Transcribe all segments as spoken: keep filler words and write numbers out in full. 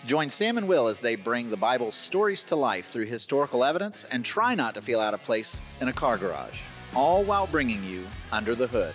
Join Sam and Will as they bring the Bible's stories to life through historical evidence and try not to feel out of place in a car garage, all while bringing you Under the Hood.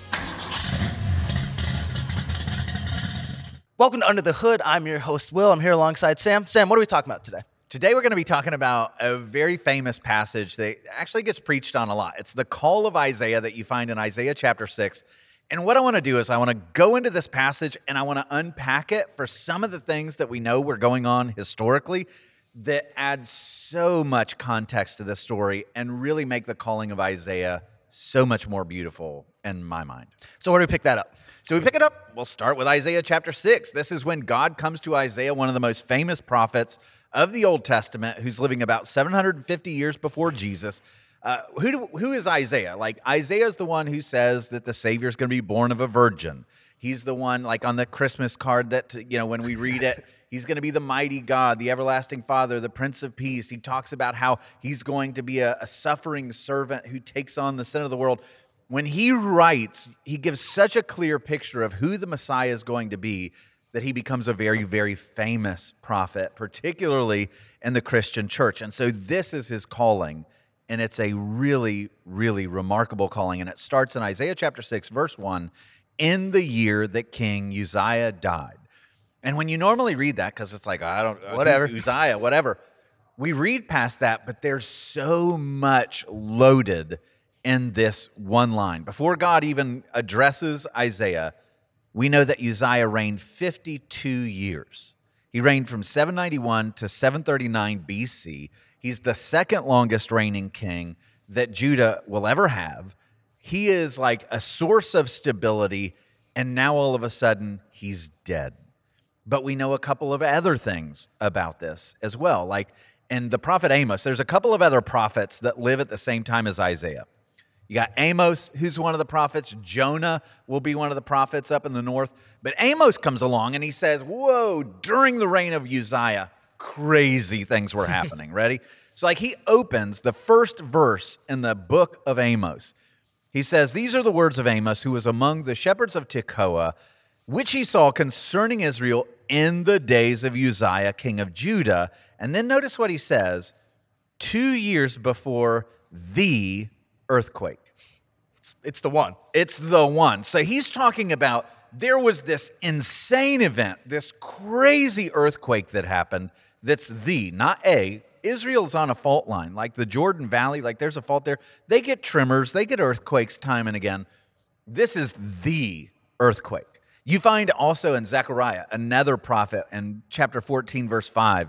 Welcome to Under the Hood. I'm your host, Will. I'm here alongside Sam. Sam, what are we talking about today? Today we're going to be talking about a very famous passage that actually gets preached on a lot. It's the call of Isaiah that you find in Isaiah chapter six. And what I want to do is I want to go into this passage and I want to unpack it for some of the things that we know were going on historically that add so much context to this story and really make the calling of Isaiah so much more beautiful in my mind. So where do we pick that up? So we pick it up, we'll start with Isaiah chapter six. This is when God comes to Isaiah, one of the most famous prophets of the Old Testament, who's living about seven hundred fifty years before Jesus. Uh, who do, who is Isaiah? Like, Isaiah is the one who says that the Savior is going to be born of a virgin. He's the one, like on the Christmas card that, you know, when we read it, he's going to be the mighty God, the everlasting Father, the Prince of Peace. He talks about how he's going to be a, a suffering servant who takes on the sin of the world. When he writes, he gives such a clear picture of who the Messiah is going to be that he becomes a very, very famous prophet, particularly in the Christian church. And so this is his calling. And it's a really, really remarkable calling. And it starts in Isaiah chapter six, verse one, in the year that King Uzziah died. And when you normally read that, because it's like, I don't, whatever, Uzziah, whatever, we read past that, but there's so much loaded in this one line. Before God even addresses Isaiah, we know that Uzziah reigned fifty-two years. He reigned from seven ninety-one to seven thirty-nine B C. He's the second longest reigning king that Judah will ever have. He is like a source of stability, and now all of a sudden, he's dead. But we know a couple of other things about this as well. Like in the prophet Amos, there's a couple of other prophets that live at the same time as Isaiah. You got Amos, who's one of the prophets. Jonah will be one of the prophets up in the north. But Amos comes along and he says, whoa, during the reign of Uzziah, crazy things were happening. Ready? So like he opens the first verse in the book of Amos. He says, these are the words of Amos, who was among the shepherds of Tekoa, which he saw concerning Israel in the days of Uzziah, king of Judah. And then notice what he says, two years before the earthquake. It's, it's the one. It's the one. So he's talking about there was this insane event, this crazy earthquake that happened that's the, not a. Israel's on a fault line, like the Jordan Valley, like there's a fault there. They get tremors, they get earthquakes time and again. This is the earthquake. You find also in Zechariah, another prophet, in chapter fourteen, verse five,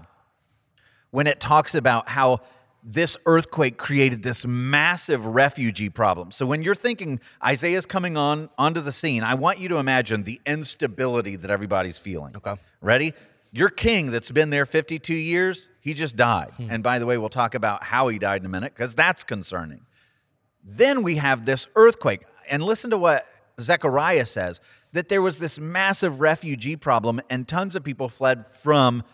when it talks about how this earthquake created this massive refugee problem. So when you're thinking Isaiah's coming on onto the scene, I want you to imagine the instability that everybody's feeling. Okay. Ready? Your king that's been there fifty-two years, he just died. Hmm. And by the way, we'll talk about how he died in a minute, because that's concerning. Then we have this earthquake. And listen to what Zechariah says, that there was this massive refugee problem and tons of people fled from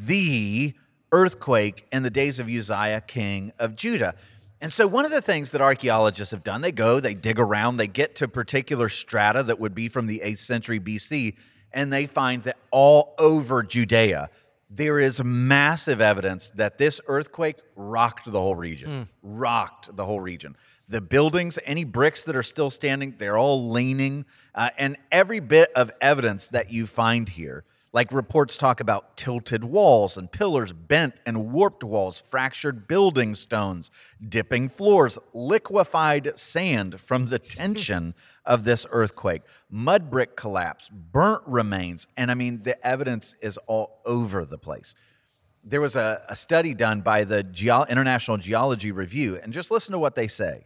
the earthquake in the days of Uzziah, king of Judah. And so one of the things that archaeologists have done, they go, they dig around, they get to particular strata that would be from the eighth century B C, and they find that all over Judea, there is massive evidence that this earthquake rocked the whole region, mm. rocked the whole region. The buildings, any bricks that are still standing, they're all leaning. Uh, and every bit of evidence that you find here, like reports talk about tilted walls and pillars, bent and warped walls, fractured building stones, dipping floors, liquefied sand from the tension of this earthquake, mud brick collapse, burnt remains. And I mean, the evidence is all over the place. There was a, a study done by the Geo- International Geology Review, and just listen to what they say.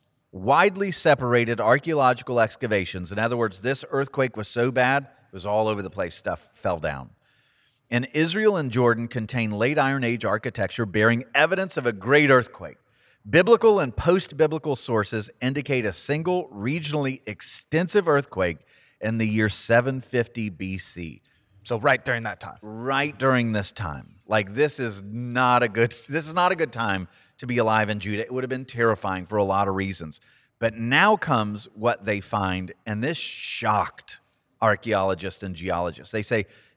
Widely separated archaeological excavations. In other words, this earthquake was so bad, it was all over the place. Stuff fell down. And Israel and Jordan contain late Iron Age architecture bearing evidence of a great earthquake. Biblical and post-biblical sources indicate a single regionally extensive earthquake in the year seven fifty B C. So right during that time. Right during this time. Like this is not a good this is not a good time to be alive in Judah. It would have been terrifying for a lot of reasons. But now comes what they find, and this shocked archaeologists and geologists. They say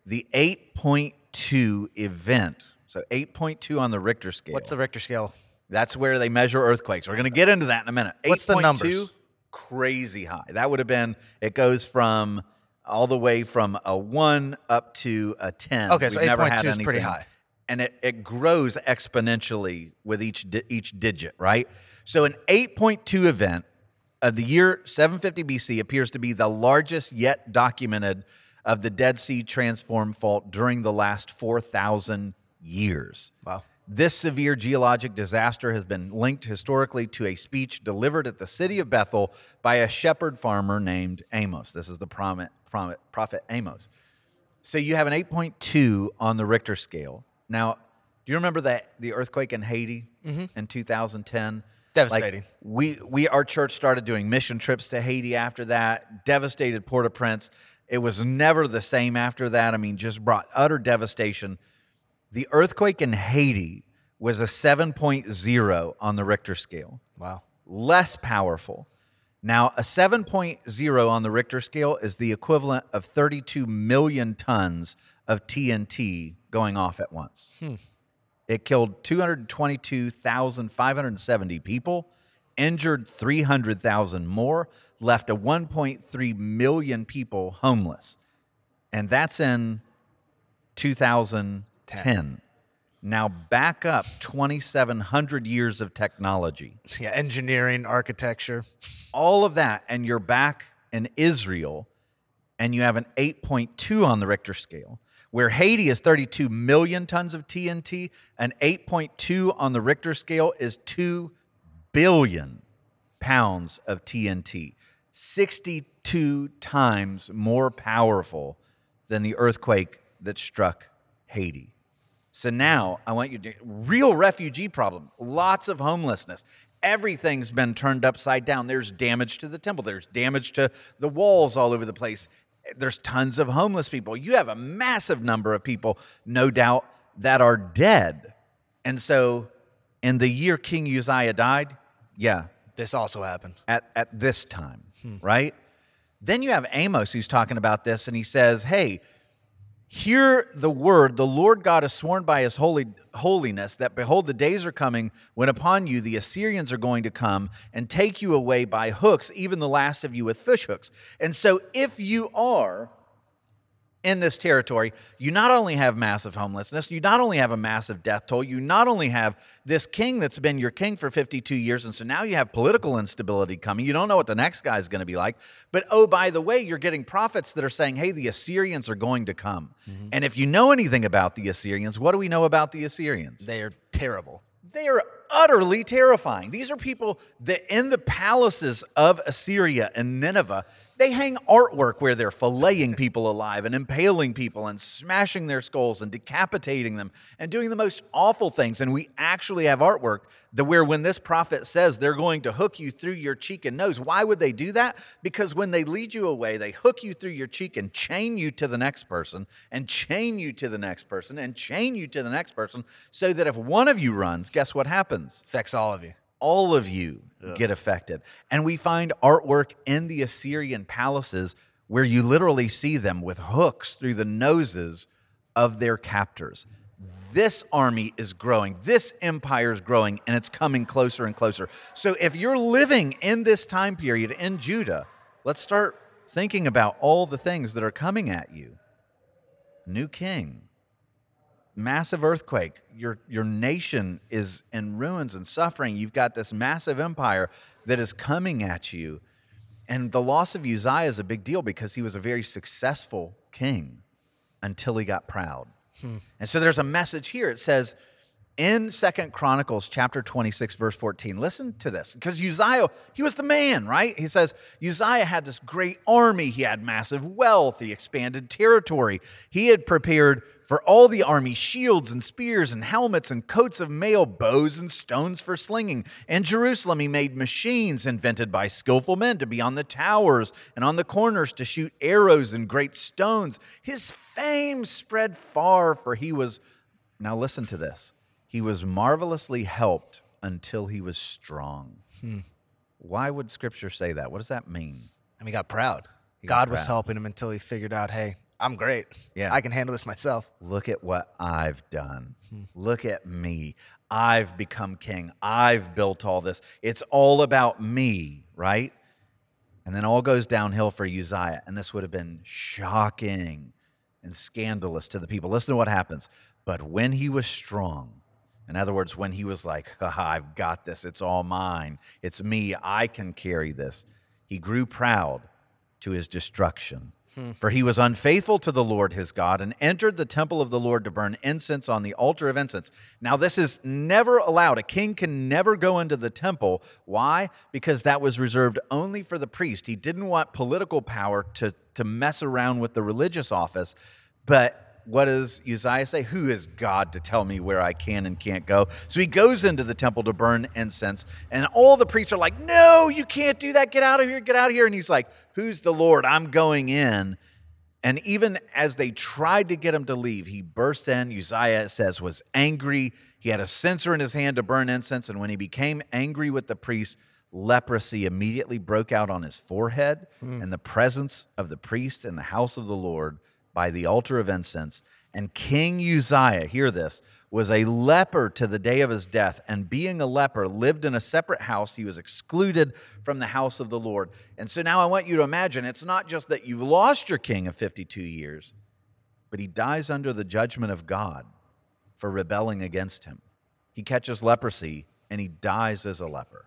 the eight point two event. So eight point two on the Richter scale. What's the Richter scale? That's where they measure earthquakes. We're going to get into that in a minute. What's the numbers? Crazy high. That would have been, it goes from all the way from a one up to a ten. Okay, so We've never eight point had two is pretty anything. high. And it, it grows exponentially with each di- each digit, right? So an eight point two event of the year seven fifty B C appears to be the largest yet documented of the Dead Sea transform fault during the last four thousand years. Wow. This severe geologic disaster has been linked historically to a speech delivered at the city of Bethel by a shepherd farmer named Amos. This is the prophet, prophet Amos. So you have an eight point two on the Richter scale. Now, do you remember that the earthquake in Haiti mm-hmm. in two thousand ten? Devastating. Like we, we, our church started doing mission trips to Haiti after that, devastated Port-au-Prince. It was never the same after that. I mean, just brought utter devastation. The earthquake in Haiti was a seven point oh on the Richter scale. Wow. Less powerful. Now, a seven point oh on the Richter scale is the equivalent of thirty-two million tons of T N T going off at once. Hmm. It killed two hundred twenty-two thousand five hundred seventy people, injured three hundred thousand more, left a one point three million people homeless. And that's in two thousand ten. ten. Now back up twenty-seven hundred years of technology. Yeah, engineering, architecture. All of that, and you're back in Israel, and you have an eight point two on the Richter scale. Where Haiti is thirty-two million tons of T N T, an eight point two on the Richter scale is two billion pounds of T N T. sixty-two times more powerful than the earthquake that struck Haiti. So now I want you to, real refugee problem, lots of homelessness. Everything's been turned upside down. There's damage to the temple. There's damage to the walls all over the place. There's tons of homeless people. You have a massive number of people, no doubt, that are dead. And so in the year King Uzziah died, yeah. This also happened. At, at this time, hmm. right? Then you have Amos who's talking about this, and he says, hey, hear the word, the Lord God has sworn by his holy holiness that, behold, the days are coming when upon you the Assyrians are going to come and take you away by hooks, even the last of you with fish hooks. And so if you are in this territory, you not only have massive homelessness, you not only have a massive death toll, you not only have this king that's been your king for fifty-two years, and so now you have political instability coming. You don't know what the next guy is going to be like. But oh, by the way, you're getting prophets that are saying, hey, the Assyrians are going to come. Mm-hmm. And if you know anything about the Assyrians, what do we know about the Assyrians? They are terrible. They are utterly terrifying. These are people that in the palaces of Assyria and Nineveh, they hang artwork where they're filleting people alive and impaling people and smashing their skulls and decapitating them and doing the most awful things. And we actually have artwork that where when this prophet says they're going to hook you through your cheek and nose, why would they do that? Because when they lead you away, they hook you through your cheek and chain you to the next person and chain you to the next person and chain you to the next person so that if one of you runs, guess what happens? Affects all of you. All of you Ugh. Get affected. And we find artwork in the Assyrian palaces where you literally see them with hooks through the noses of their captors. This army is growing. This empire is growing, and it's coming closer and closer. So if you're living in this time period in Judah, let's start thinking about all the things that are coming at you. New king. Massive earthquake. Your your nation is in ruins and suffering. You've got this massive empire that is coming at you. And the loss of Uzziah is a big deal because he was a very successful king until he got proud. Hmm. And so there's a message here. It says in Second Chronicles chapter twenty-six, verse fourteen, listen to this, because Uzziah, he was the man, right? He says Uzziah had this great army. He had massive wealth. He expanded territory. He had prepared for all the army shields and spears and helmets and coats of mail, bows and stones for slinging. In Jerusalem, he made machines invented by skillful men to be on the towers and on the corners to shoot arrows and great stones. His fame spread far, for he was, now listen to this, he was marvelously helped until he was strong. Hmm. Why would Scripture say that? What does that mean? And he got proud. He God got was proud. helping him until he figured out, hey, I'm great. Yeah. I can handle this myself. Look at what I've done. Look at me. I've become king. I've built all this. It's all about me, right? And then all goes downhill for Uzziah. And this would have been shocking and scandalous to the people. Listen to what happens. But when he was strong, in other words, when he was like, I've got this, it's all mine, it's me, I can carry this, he grew proud to his destruction. Hmm. For he was unfaithful to the Lord his God and entered the temple of the Lord to burn incense on the altar of incense. Now, this is never allowed. A king can never go into the temple. Why? Because that was reserved only for the priest. He didn't want political power to, to mess around with the religious office. But what does Uzziah say? Who is God to tell me where I can and can't go? So he goes into the temple to burn incense, and all the priests are like, no, you can't do that. Get out of here, get out of here. And he's like, who's the Lord? I'm going in. And even as they tried to get him to leave, he burst in. Uzziah, it says, was angry. He had a censer in his hand to burn incense, and when he became angry with the priests, leprosy immediately broke out on his forehead, hmm. in the presence of the priest in the house of the Lord, by the altar of incense. And King Uzziah, hear this, was a leper to the day of his death, and being a leper, lived in a separate house. He was excluded from the house of the Lord. And so now I want you to imagine, it's not just that you've lost your king of fifty-two years, but he dies under the judgment of God for rebelling against him. He catches leprosy, and he dies as a leper.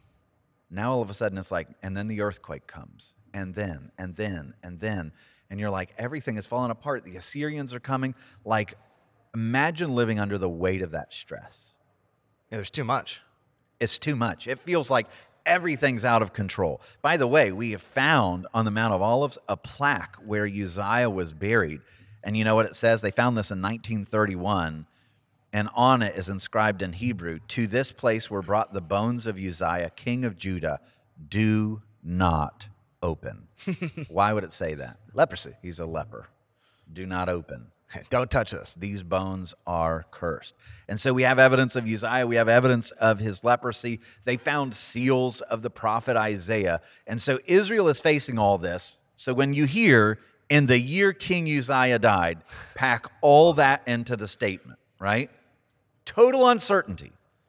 Now all of a sudden it's like, and then the earthquake comes, and then, and then, and then, and you're like, everything is falling apart. The Assyrians are coming. Like, imagine living under the weight of that stress. Yeah, there's too much. It's too much. It feels like everything's out of control. By the way, we have found on the Mount of Olives a plaque where Uzziah was buried. And you know what it says? They found this in nineteen thirty-one. And on it is inscribed in Hebrew, to this place were brought the bones of Uzziah, king of Judah. Do not open. Why would it say that? Leprosy. He's a leper. Do not open. Don't touch this. These bones are cursed. And so we have evidence of Uzziah. We have evidence of his leprosy. They found seals of the prophet Isaiah. And so Israel is facing all this. So when you hear, in the year King Uzziah died, pack all that into the statement, right? Total uncertainty.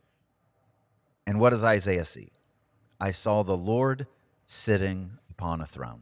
And what does Isaiah see? I saw the Lord sitting upon a throne.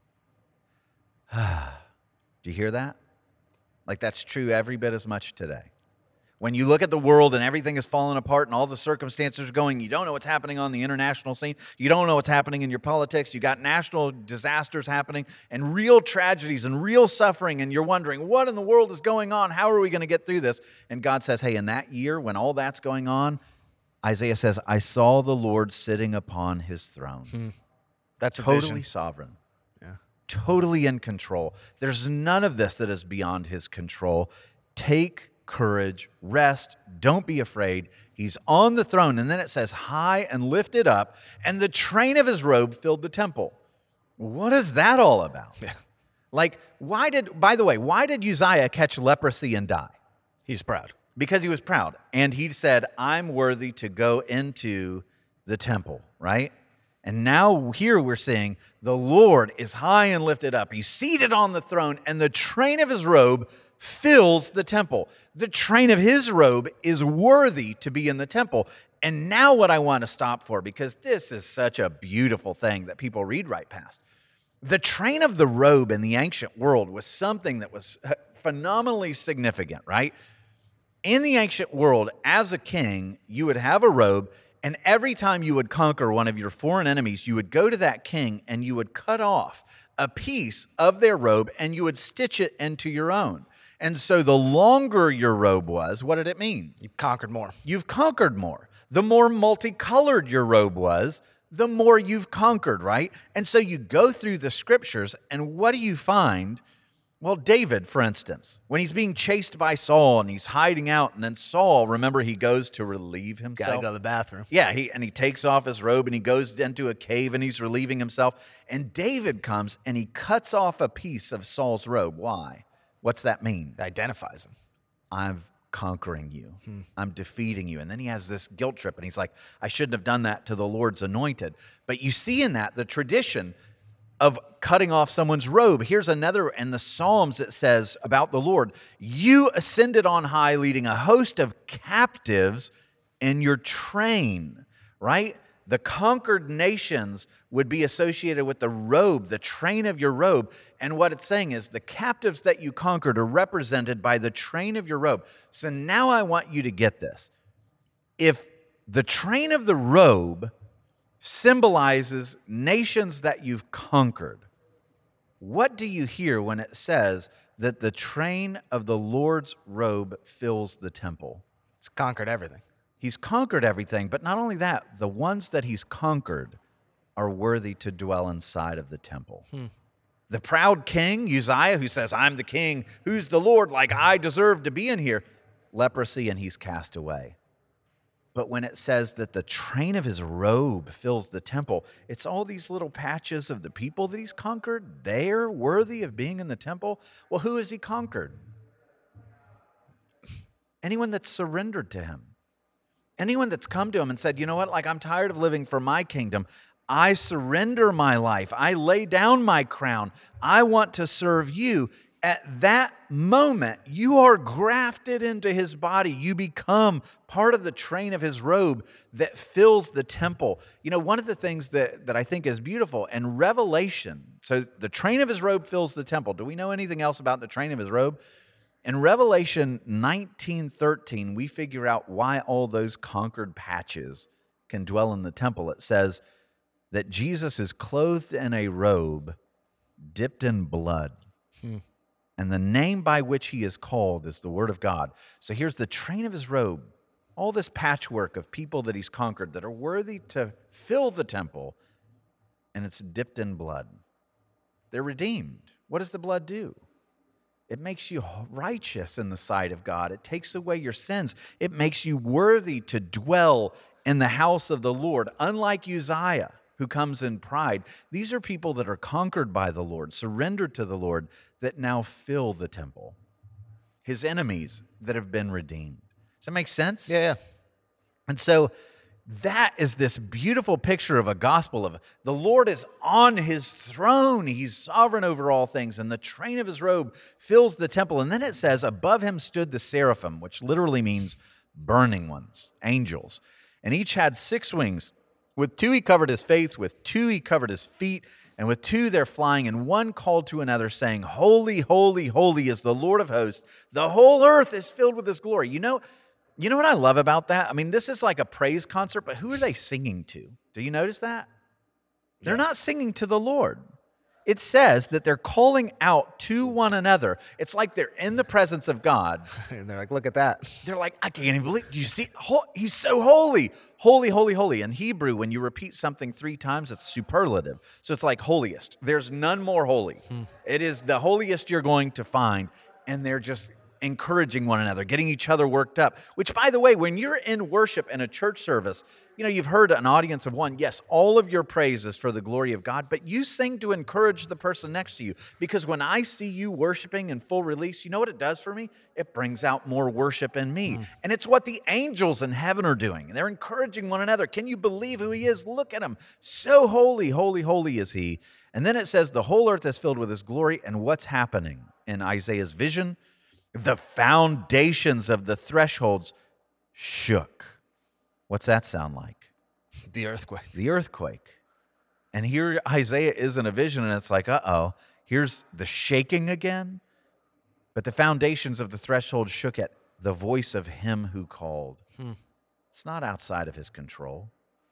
Do you hear that? Like, that's true every bit as much today. When you look at the world and everything is falling apart and all the circumstances are going, you don't know what's happening on the international scene. You don't know what's happening in your politics. You got national disasters happening and real tragedies and real suffering. And you're wondering, what in the world is going on? How are we going to get through this? And God says, hey, in that year when all that's going on, Isaiah says, I saw the Lord sitting upon his throne. Hmm. That's a totally vision. sovereign. Yeah. Totally in control. There's none of this that is beyond his control. Take courage, rest, don't be afraid. He's on the throne. And then it says, high and lifted up, and the train of his robe filled the temple. What is that all about? Yeah. Like, why did, by the way, why did Uzziah catch leprosy and die? He's proud. Because he was proud. And he said, I'm worthy to go into the temple, right? And now here we're seeing the Lord is high and lifted up. He's seated on the throne, and the train of his robe fills the temple. The train of his robe is worthy to be in the temple. And now what I want to stop for, because this is such a beautiful thing that people read right past. The train of the robe in the ancient world was something that was phenomenally significant, right? In the ancient world, as a king, you would have a robe, and every time you would conquer one of your foreign enemies, you would go to that king and you would cut off a piece of their robe and you would stitch it into your own. And so the longer your robe was, what did it mean? You've conquered more. You've conquered more. The more multicolored your robe was, the more you've conquered, right? And so you go through the scriptures, and what do you find? Well, David, for instance, when he's being chased by Saul and he's hiding out, and then Saul, remember, he goes to relieve himself. Gotta go to the bathroom. Yeah, he, and he takes off his robe and he goes into a cave and he's relieving himself. And David comes and he cuts off a piece of Saul's robe. Why? What's that mean? It identifies him. I'm conquering you. Hmm. I'm defeating you. And then he has this guilt trip and he's like, I shouldn't have done that to the Lord's anointed. But you see in that the tradition of cutting off someone's robe. Here's another in the Psalms that says about the Lord, you ascended on high, leading a host of captives in your train, right? The conquered nations would be associated with the robe, the train of your robe. And what it's saying is the captives that you conquered are represented by the train of your robe. So now I want you to get this. If the train of the robe symbolizes nations that you've conquered, what do you hear when it says that the train of the Lord's robe fills the temple? It's conquered everything. He's conquered everything, but not only that, the ones that he's conquered are worthy to dwell inside of the temple. Hmm. The proud king, Uzziah, who says, I'm the king, who's the Lord, like I deserve to be in here, leprosy, and he's cast away. But when it says that the train of his robe fills the temple, it's all these little patches of the people that he's conquered. They're worthy of being in the temple. Well, who has he conquered? Anyone that's surrendered to him. Anyone that's come to him and said, you know what, like I'm tired of living for my kingdom. I surrender my life. I lay down my crown. I want to serve you. At that moment, you are grafted into his body. You become part of the train of his robe that fills the temple. You know, one of the things that, that I think is beautiful in Revelation, so the train of his robe fills the temple. Do we know anything else about the train of his robe? In Revelation nineteen thirteen, we figure out why all those conquered patches can dwell in the temple. It says that Jesus is clothed in a robe dipped in blood. Hmm. And the name by which he is called is the Word of God. So here's the train of his robe, all this patchwork of people that he's conquered that are worthy to fill the temple, and it's dipped in blood. They're redeemed. What does the blood do? It makes you righteous in the sight of God. It takes away your sins. It makes you worthy to dwell in the house of the Lord. Unlike Uzziah, who comes in pride, these are people that are conquered by the Lord, surrendered to the Lord, that now fill the temple. His enemies that have been redeemed. Does that make sense? Yeah, yeah. And so that is this beautiful picture of a gospel of the Lord is on his throne. He's sovereign over all things, and the train of his robe fills the temple. And then it says, above him stood the seraphim, which literally means burning ones, angels. And each had six wings. With two he covered his face, with two he covered his feet, and with two they're flying, and one called to another, saying, Holy, holy, holy is the Lord of hosts. The whole earth is filled with his glory. You know, you know what I love about that? I mean, this is like a praise concert, but who are they singing to? Do you notice that? They're Yeah. not singing to the Lord. It says that they're calling out to one another. It's like they're in the presence of God. And they're like, look at that. They're like, I can't even believe. Do you see? Ho- He's so holy. Holy, holy, holy. In Hebrew, when you repeat something three times, it's superlative. So it's like holiest. There's none more holy. Hmm. It is the holiest you're going to find. And they're just encouraging one another, getting each other worked up. Which, by the way, when you're in worship in a church service, you know, you've heard an audience of one. Yes, all of your praise is for the glory of God, but you sing to encourage the person next to you. Because when I see you worshiping in full release, you know what it does for me? It brings out more worship in me. Mm. And it's what the angels in heaven are doing. They're encouraging one another. Can you believe who he is? Look at him. So holy, holy, holy is he. And then it says the whole earth is filled with his glory. And what's happening in Isaiah's vision? The foundations of the thresholds shook. What's that sound like? The earthquake. The earthquake. And here Isaiah is in a vision, and it's like, uh-oh, here's the shaking again. But the foundations of the threshold shook at the voice of him who called. Hmm. It's not outside of his control.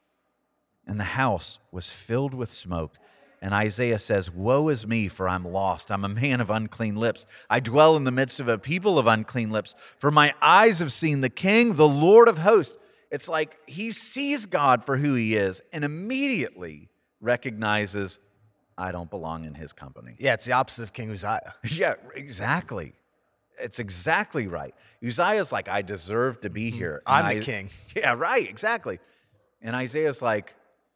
And the house was filled with smoke. And Isaiah says, woe is me, for I'm lost. I'm a man of unclean lips. I dwell in the midst of a people of unclean lips. For my eyes have seen the King, the Lord of hosts. It's like he sees God for who he is and immediately recognizes, I don't belong in his company. Yeah, it's the opposite of King Uzziah. Yeah, exactly. It's exactly right. Uzziah's like, I deserve to be here. I'm and the I, king. Yeah, right, exactly. And Isaiah's like,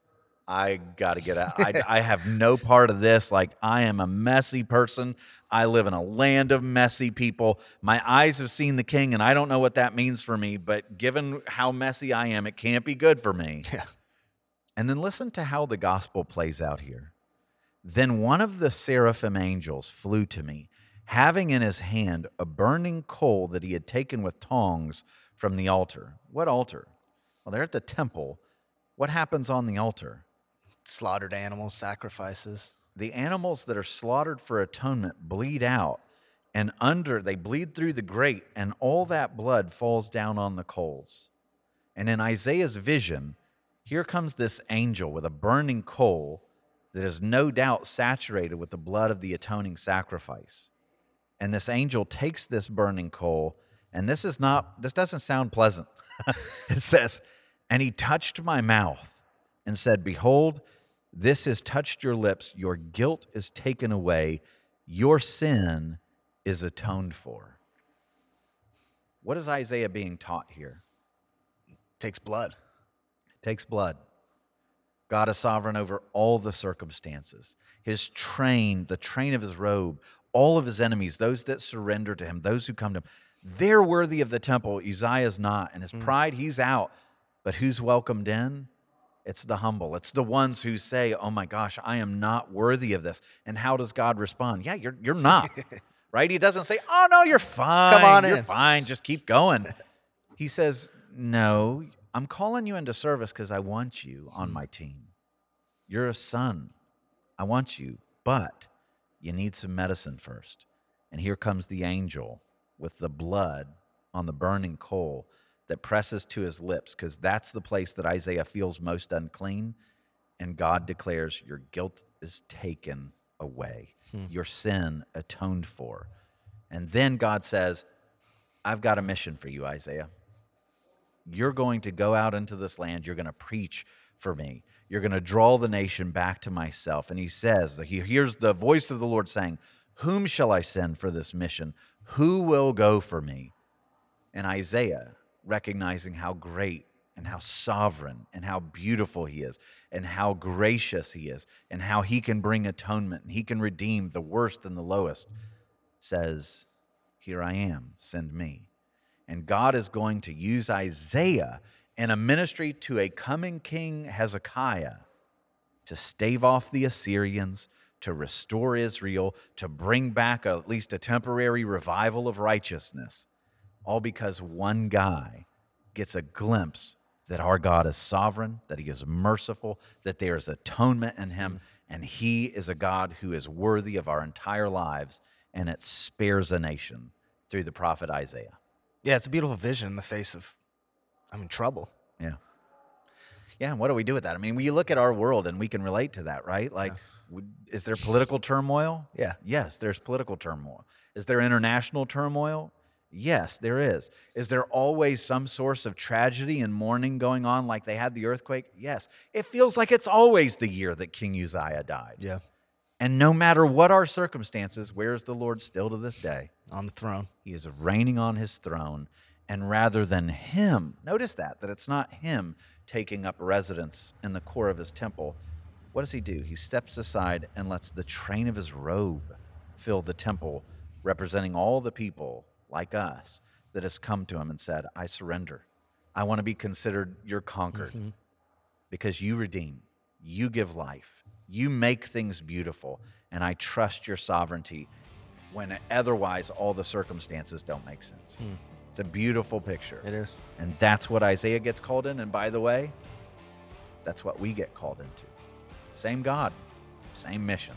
I got to get out. I, I have no part of this. Like, I am a messy person. I live in a land of messy people. My eyes have seen the King, and I don't know what that means for me, but given how messy I am, it can't be good for me. Yeah. And then listen to how the gospel plays out here. Then one of the seraphim angels flew to me, having in his hand a burning coal that he had taken with tongs from the altar. What altar? Well, they're at the temple. What happens on the altar? Slaughtered animals, sacrifices. The animals that are slaughtered for atonement bleed out, and under they bleed through the grate, and all that blood falls down on the coals. And in Isaiah's vision, here comes this angel with a burning coal that is no doubt saturated with the blood of the atoning sacrifice. And this angel takes this burning coal, and this is not, this doesn't sound pleasant. It says, and he touched my mouth and said, behold, this has touched your lips. Your guilt is taken away. Your sin is atoned for. What is Isaiah being taught here? It takes blood. It takes blood. God is sovereign over all the circumstances. His train, the train of his robe, all of his enemies, those that surrender to him, those who come to him, they're worthy of the temple. Uzziah's not. And his mm. pride, he's out. But who's welcomed in? It's the humble. It's the ones who say, oh my gosh, I am not worthy of this. And how does God respond? Yeah, you're you're not. Right? He doesn't say, oh no, you're fine. Come on you're in. fine. Just keep going. He says, no, I'm calling you into service because I want you on my team. You're a son. I want you, but you need some medicine first. And here comes the angel with the blood on the burning coal that presses to his lips, because that's the place that Isaiah feels most unclean. And God declares, your guilt is taken away. Hmm. Your sin atoned for. And then God says, I've got a mission for you, Isaiah. You're going to go out into this land. You're going to preach for me. You're going to draw the nation back to myself. And he says, he hears the voice of the Lord saying, whom shall I send for this mission? Who will go for me? And Isaiah, recognizing how great and how sovereign and how beautiful he is and how gracious he is and how he can bring atonement and he can redeem the worst and the lowest, says, here I am, send me. And God is going to use Isaiah in a ministry to a coming king Hezekiah to stave off the Assyrians, to restore Israel, to bring back a, at least a temporary revival of righteousness, all because one guy gets a glimpse that our God is sovereign, that he is merciful, that there is atonement in him, and he is a God who is worthy of our entire lives, and it spares a nation through the prophet Isaiah. Yeah, it's a beautiful vision in the face of, I mean, trouble. Yeah. Yeah, and what do we do with that? I mean, we look at our world and we can relate to that, right? Like, yeah. Is there political turmoil? Yeah. Yes, there's political turmoil. Is there international turmoil? Yes, there is. Is there always some source of tragedy and mourning going on like they had the earthquake? Yes. It feels like it's always the year that King Uzziah died. Yeah. And no matter what our circumstances, where is the Lord still to this day? On the throne. He is reigning on his throne. And rather than him, notice that, that it's not him taking up residence in the core of his temple. What does he do? He steps aside and lets the train of his robe fill the temple, representing all the people like us that has come to him and said, I surrender. I want to be considered your conquered mm-hmm. because you redeem, you give life, you make things beautiful, and I trust your sovereignty when otherwise all the circumstances don't make sense. Mm. It's a beautiful picture. It is. And that's what Isaiah gets called in. And by the way, that's what we get called into. Same God, same mission.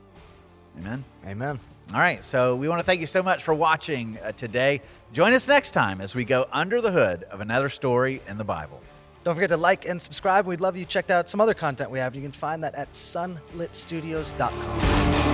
Amen? Amen. All right, so we want to thank you so much for watching uh, today. Join us next time as we go under the hood of another story in the Bible. Don't forget to like and subscribe. We'd love you checked out some other content we have. You can find that at sunlit studios dot com.